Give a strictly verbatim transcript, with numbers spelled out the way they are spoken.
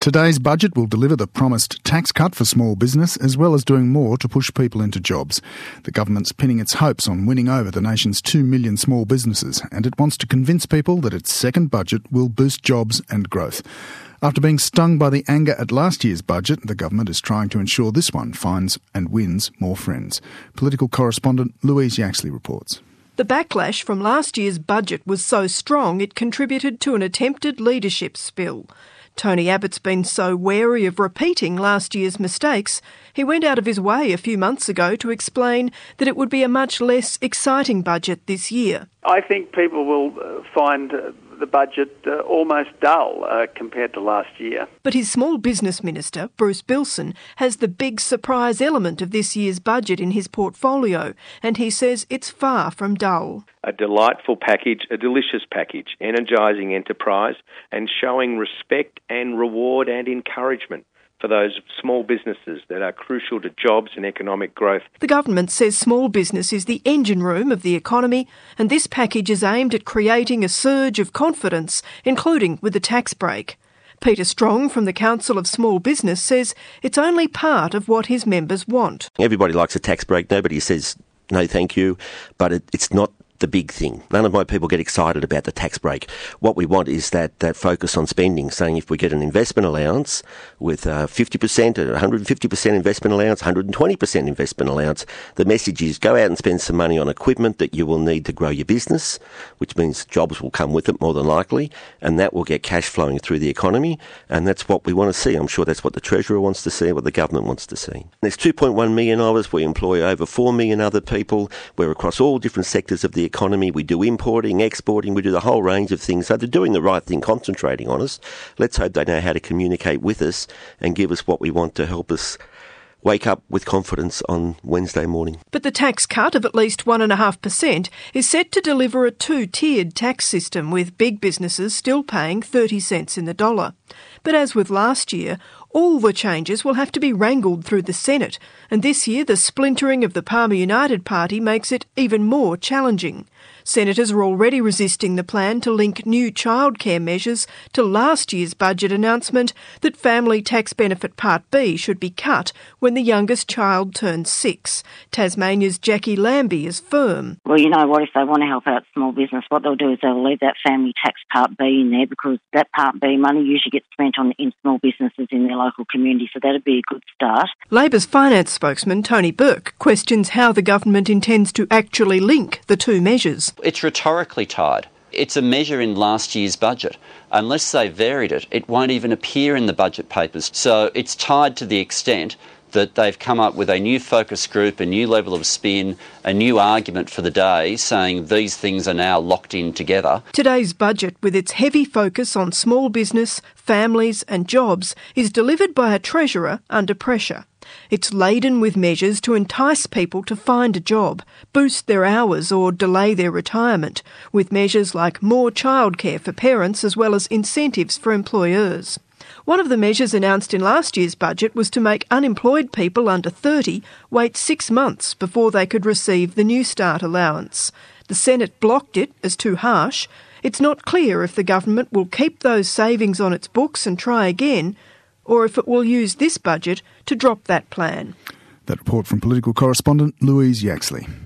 Today's budget will deliver the promised tax cut for small business as well as doing more to push people into jobs. The government's pinning its hopes on winning over the nation's two million small businesses, and it wants to convince people that its second budget will boost jobs and growth. After being stung by the anger at last year's budget, the government is trying to ensure this one finds and wins more friends. Political correspondent Louise Yaxley reports. The backlash from last year's budget was so strong it contributed to an attempted leadership spill. Tony Abbott's been so wary of repeating last year's mistakes, he went out of his way a few months ago to explain that it would be a much less exciting budget this year. I think people will uh, find uh, the budget uh, almost dull uh, compared to last year. But his small business minister, Bruce Bilson, has the big surprise element of this year's budget in his portfolio, and he says it's far from dull. A delightful package, a delicious package, energising enterprise and showing respect and reward and encouragement for those small businesses that are crucial to jobs and economic growth. The government says small business is the engine room of the economy, and this package is aimed at creating a surge of confidence, including with the tax break. Peter Strong from the Council of Small Business says it's only part of what his members want. Everybody likes a tax break. Nobody says no thank you, but it, it's not the big thing. None of my people get excited about the tax break. What we want is that, that focus on spending, saying if we get an investment allowance with uh, fifty percent, one hundred fifty percent investment allowance, one hundred twenty percent investment allowance, the message is go out and spend some money on equipment that you will need to grow your business, which means jobs will come with it more than likely, and that will get cash flowing through the economy, and that's what we want to see. I'm sure that's what the Treasurer wants to see, what the government wants to see. There's two point one million of us. We employ over four million other people. We're across all different sectors of the economy. We do importing, exporting, we do the whole range of things. So they're doing the right thing, concentrating on us. Let's hope they know how to communicate with us and give us what we want to help us wake up with confidence on Wednesday morning. But the tax cut of at least one point five percent is set to deliver a two-tiered tax system, with big businesses still paying thirty cents in the dollar. But as with last year, all the changes will have to be wrangled through the Senate, and this year the splintering of the Palmer United Party makes it even more challenging. Senators are already resisting the plan to link new childcare measures to last year's budget announcement that Family Tax Benefit Part B should be cut when the youngest child turns six. Tasmania's Jackie Lambie is firm. Well, you know what, if they want to help out small business, what they'll do is they'll leave that Family Tax Part B in there, because that Part B money usually gets spent on in small businesses in their local community, so that'd be a good start. Labor's finance spokesman Tony Burke questions how the government intends to actually link the two measures. It's rhetorically tied. It's a measure in last year's budget. Unless they varied it, it won't even appear in the budget papers. So it's tied to the extent that they've come up with a new focus group, a new level of spin, a new argument for the day, saying these things are now locked in together. Today's budget, with its heavy focus on small business, families and jobs, is delivered by a Treasurer under pressure. It's laden with measures to entice people to find a job, boost their hours or delay their retirement, with measures like more childcare for parents as well as incentives for employers. One of the measures announced in last year's budget was to make unemployed people under thirty wait six months before they could receive the New Start allowance. The Senate blocked it as too harsh. It's not clear if the government will keep those savings on its books and try again, or if it will use this budget to drop that plan. That report from political correspondent Louise Yaxley.